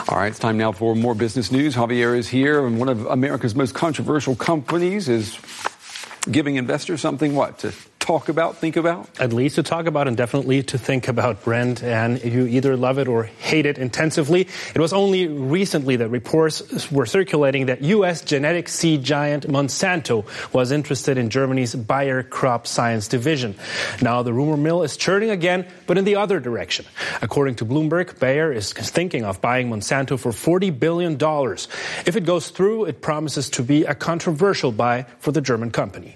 All right, it's time now for more business news. Javier is here, and one of America's most controversial companies is giving investors something, to talk about, think about? At least to talk about and definitely to think about, Brent. And you either love it or hate it intensively. It was only recently that reports were circulating that U.S. genetic seed giant Monsanto was interested in Germany's Bayer Crop Science division. Now the rumor mill is churning again, but in the other direction. According to Bloomberg, Bayer is thinking of buying Monsanto for $40 billion. If it goes through, it promises to be a controversial buy for the German company.